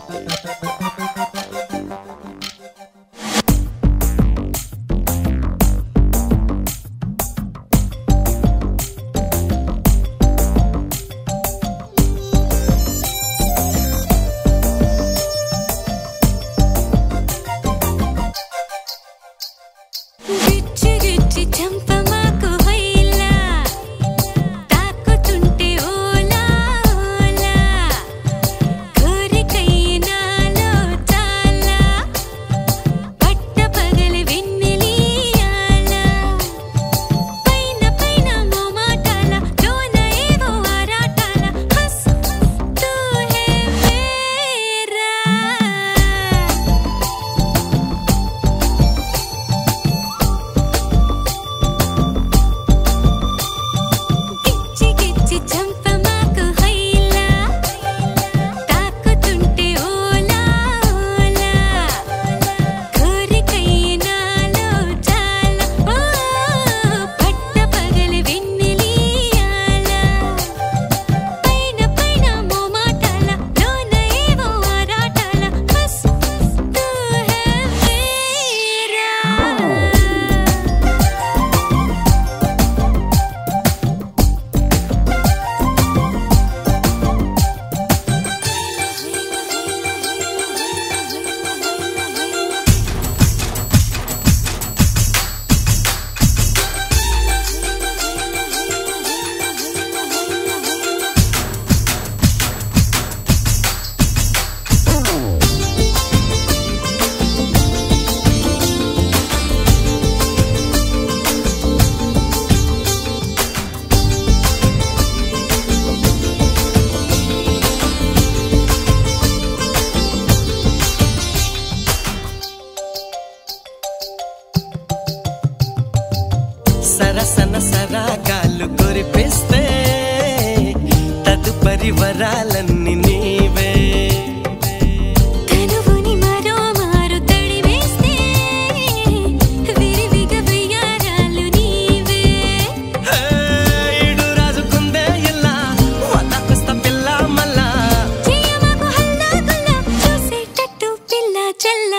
సరసన సరాగాలు కురిపిస్తే తదుపరి వరాలన్నీ నీవే తనువుని మరో మారు తడివేస్తే విరివిగా వయ్యారాలు నీవే ఈడు రాజుకుందే ఇలా వదకొస్తా పిల్ల మల్లా చేయమకు హల్లా గుల్లా చూసేటట్టు పిల్ల చల్ల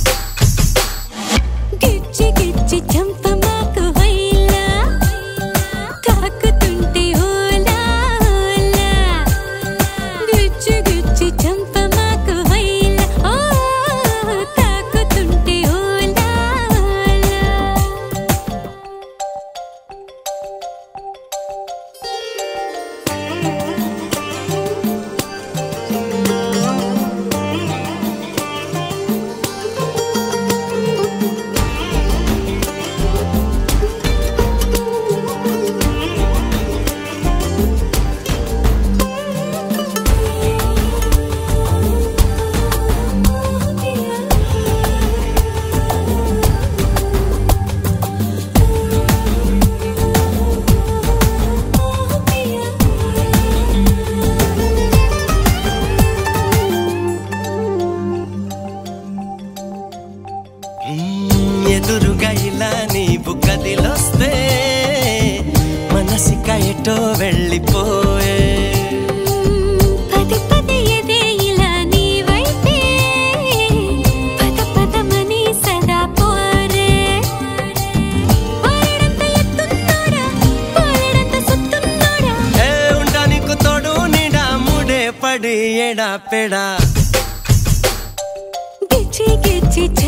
గిచ్చి గిచ్చి చంపమాకు వైలా తాకుతుంటే ఓలా ఓలా గిచ్చి గిచ్చి చంపమాకు వైలా ఓ తాకుతుంటే ఓలా ఓలా ఎదురుగా ఇలా నీవు కదిలొస్తే మనసిక ఎటో వెళ్ళిపోయే పది పది ఎదే ఇలా నీ వైపే పద పదమని సదా పోరే పోరడంత ఎత్తున్నోడా పోరడంత సుత్తున్నోడా ఉంటా నీకు తోడు నీడా ముడే పడి ఎడా పెడా గిచ్చి గిచ్చి